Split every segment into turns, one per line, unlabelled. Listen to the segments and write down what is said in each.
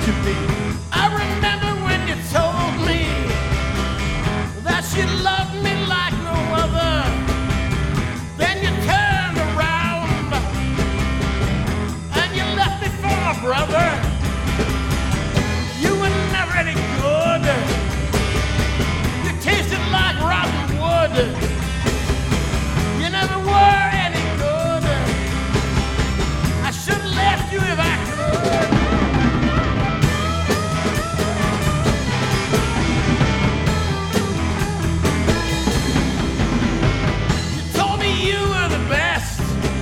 to be.
I remember when you told me that you loved me like no other. Then you turned around and you left me for my brother. You were never any good. You tasted like rotten wood. You never were any good. I should have left you if I could. You told me you were the best.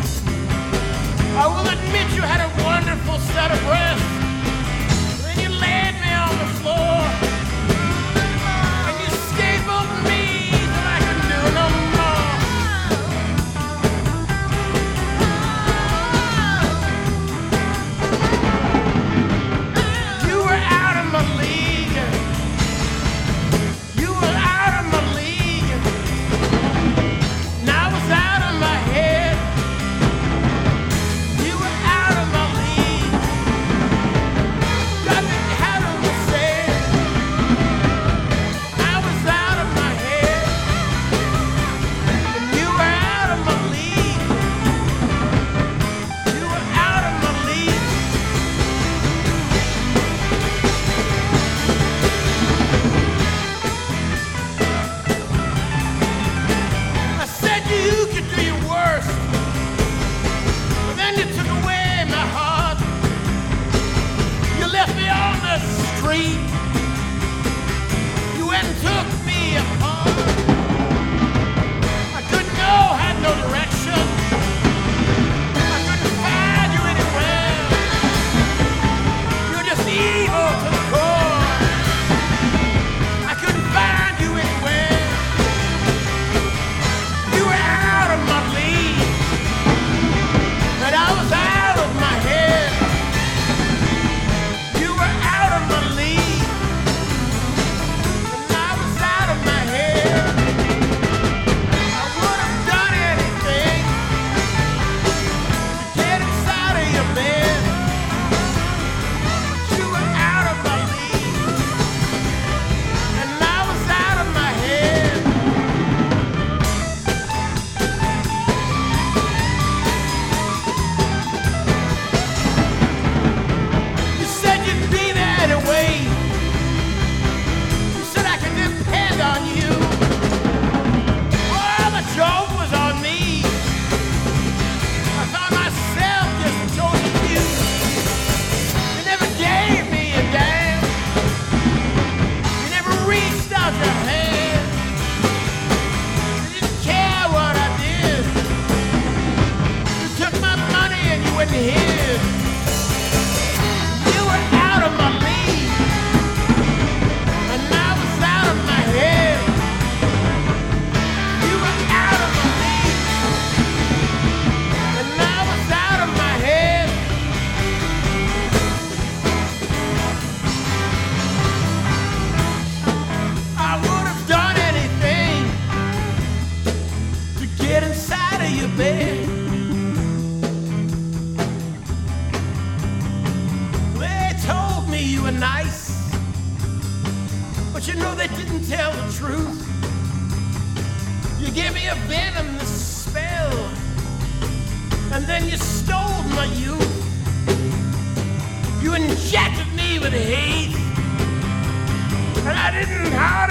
I will admit you had a wonderful set of breasts. Then you laid me on the floor and you stapled me till I couldn't do no more. You were out of my league. You were out of my league. And I was out of my head. You were out of my league. Got me out of my set. I was out of my head. And you were out of my league. You were out of my league. I said you could do your worst, but then you took away my heart. You left me on the street. You went and took me apart. I couldn't go, had no direction. I couldn't find you anywhere. You were just evil to the core. I couldn't find you anywhere. You were out of my league, and I was out of my head. You were out of my league, and I was out of my head. I would have done anything to get inside of your bed. You were out of my league, and I was out of my head. You said you'd be there anyway. You said I could depend on you. Well, the joke was on me. I found myself just joining you. You never gave me a damn. You never reached out your hand. You didn't care what I did. You took my money and you went and hid. You were out of my league, and I was out of my head. You were out of my league, and I was out of my head. I would have done anything to get inside of your bed. They told me you were nice, but you know they didn't tell the truth. You gave me a venomous spell, and then you stole my youth. You injected me with hate, and I didn't hardly